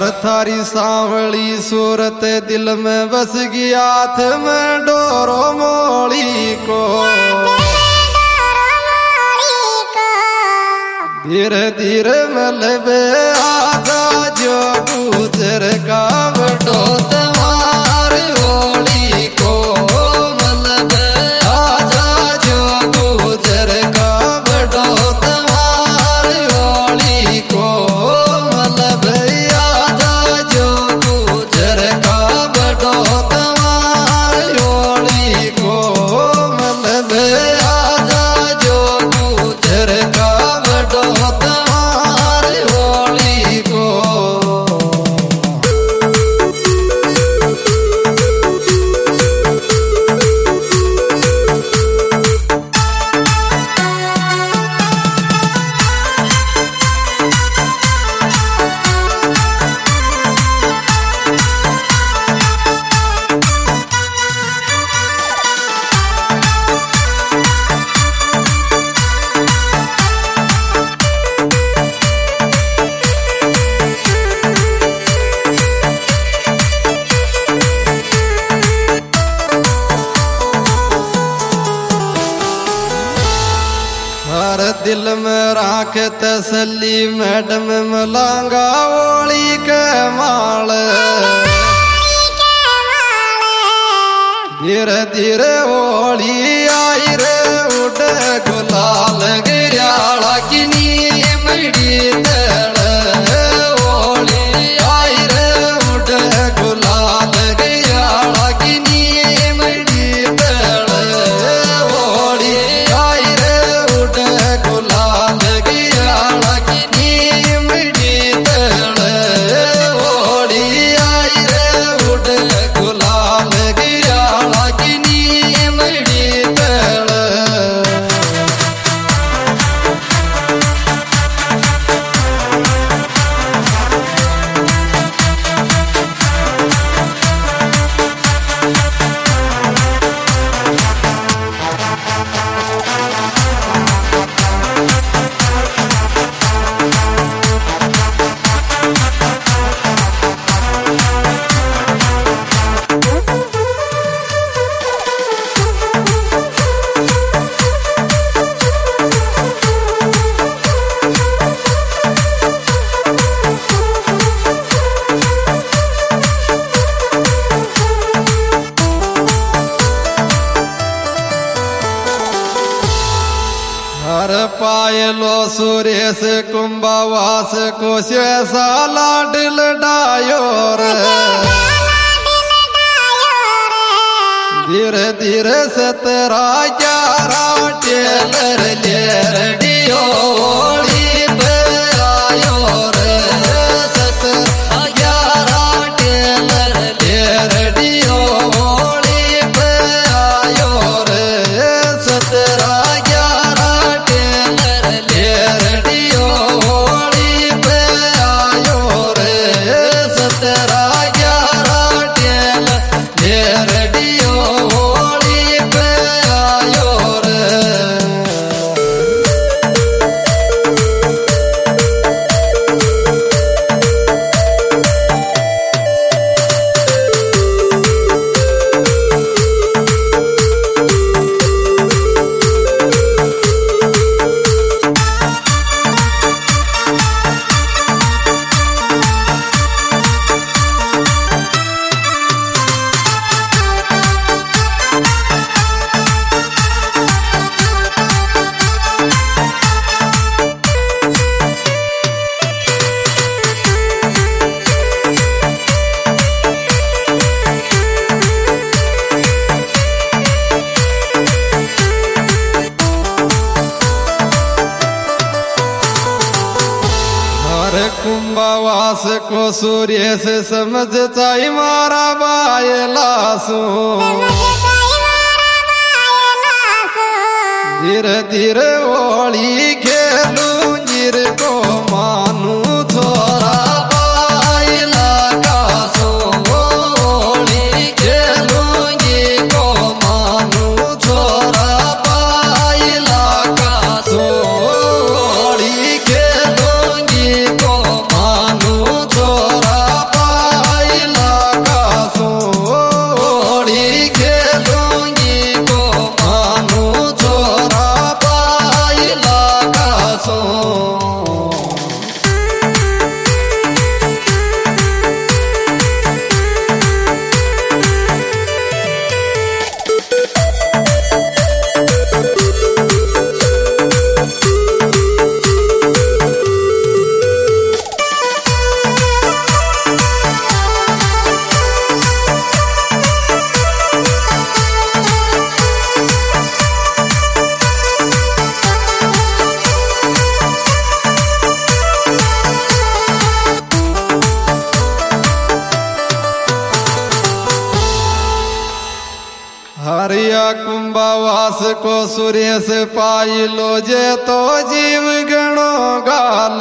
हर थारी सांवली सूरत दिल में बस गई, हाथ में डोरो मोली को धीरे धीरे मलबे आजा जो गुजर का बटो तुम्हारी होली को मलबे आजा जो गुजर का बटो तुम्हारी होली को मलबे आजा जो गुजर का बटो तुम्हारी होली को मलबे आजा जो गुजर का तुम्हारी होली को। हर दिल में राख तसली मैडम मलांगा ओली के माल धीरे धीरे ओली आई रे उड़ गुलाल गिरियाला की मड़ी तड़ ओली आई रे उड़ गुलाल गिरियाला की मड़ी तड़ ओली आई रे गुलाल गिरियाला की मड़ी तड़ ओली आई रे उड़ गुलाल गिरियाला की मड़ी तड़। हर पायलो सुरेश कुंभवास को ऐसा लाडल डायो रे धीरे धीरे सतरा 11 टेलर लेरडियो ओली पे आयो रे 11 टेलर लेरडियो ओली पे आयो रे 11 टेलर लेरडियो ओली पे आयो रे 11 टेलर लेरडियो ओली पे आयो रे। कुंभवास को सूर्य से समझ चाई मारा बायलासू धीरे धीरे ओली खेलू जिर को मानू थोड़ा बायला कासू ओली खेलू जी को मानू थोड़ा बायला कासू ओली खेलू जी को मानू थोड़ा कुंभवास को सूर्य से पाई लो जे तो जीव गणो गाल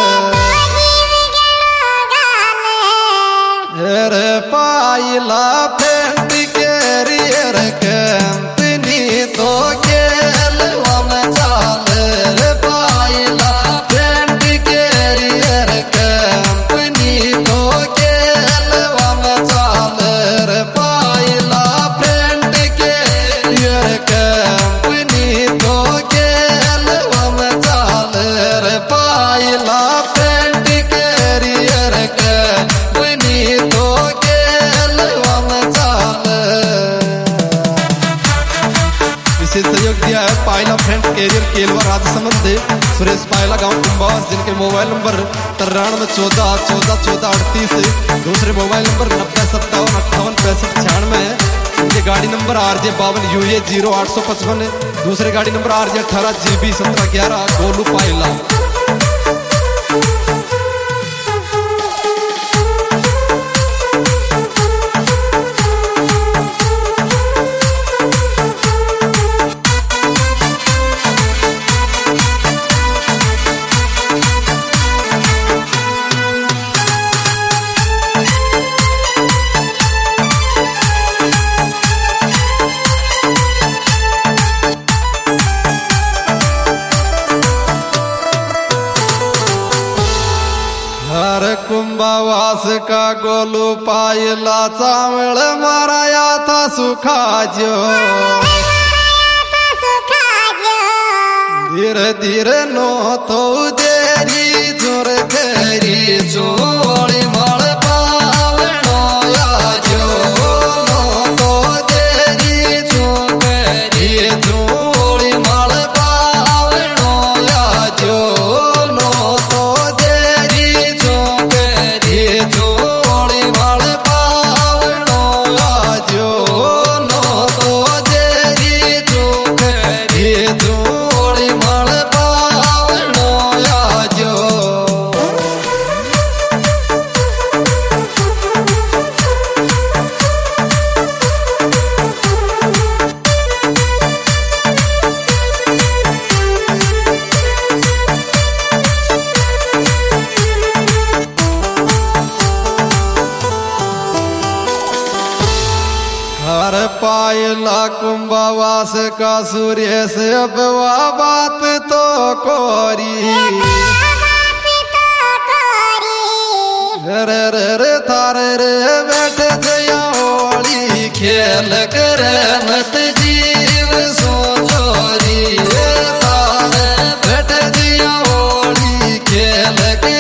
रे पाइला पेंट के रियर कंपनी तो केलवा में चाल रे पाइला पेंट के रियर कंपनी तो केलवा में चाल रे पाइला पेंट के रियर कंपनी तो केलवा में चाल रे पाइला पेंट के रियर कंपनी तो विशेष सहयोग दिया है पायला फ्रेंड कैरियर केलवा राजसमंद सुरेश पायला गांव कुंभवास जिनके मोबाइल नंबर 9314141438 दूसरे मोबाइल नंबर 9057586596 है। इनके गाड़ी नंबर RJ52UA 0855 दूसरे गाड़ी नंबर RJ18GB 1711 गोलू पायला। कुंभवास का गोलू पायला चावल माराया था सुखा जो धीरे धीरे नो तो देरी जोर करी चोली मल पावनो या जो नो तो देरी चोरी चोली मल पावनो या जो नो तो देरी चोरी चोली मल पावनो या जो नो तो देरी चोरी चोली मल पावनो या जो। हर पायला कुंभवास का सूर्य से अब वह बात तो कोरी रे रे रे थारे रे बैठ जया होली खेल कर मत जीव सो चोरी थारे बैठ जया होली खेल के